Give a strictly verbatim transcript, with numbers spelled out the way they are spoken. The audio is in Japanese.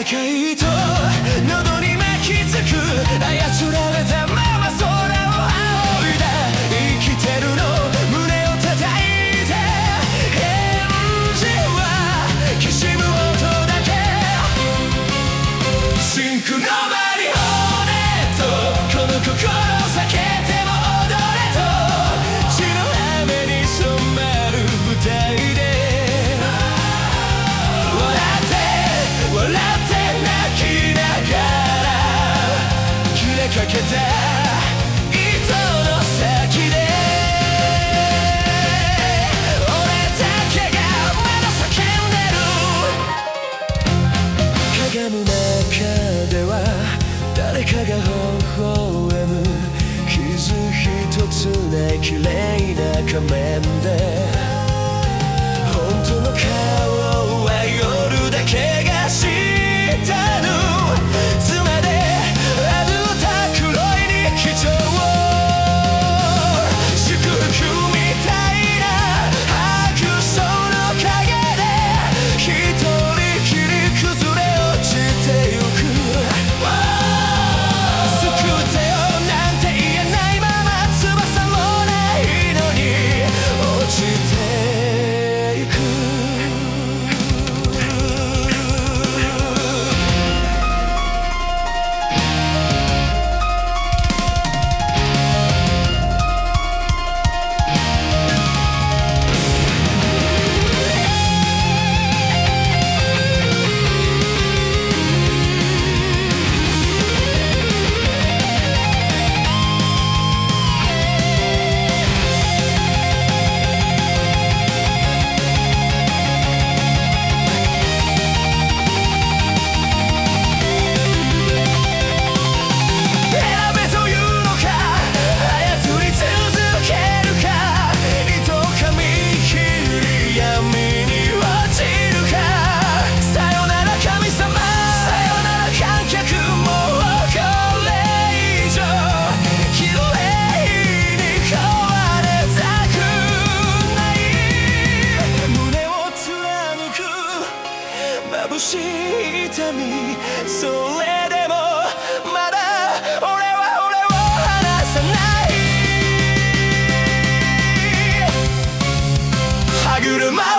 いと喉に巻きつく操られたまま空を仰いだ生きてるの胸を叩いて返事はきしむ音だけシンクのマリオネットこの心避けても踊れと血の雨に染まる舞台で笑って泣きながら切れかけた糸の先で俺だけがまだ叫んでる鏡の中では誰かが微笑む傷一つない綺麗な仮面で本当の顔は夜だけが知ったの妻であるた黒い日常祝福みたいな拍手の陰で一人きり崩れ落ちてゆく救ってよなんて言えないまま翼もないのに落ちてゆく眩しい痛みそれでもまだ俺は俺を離さない歯車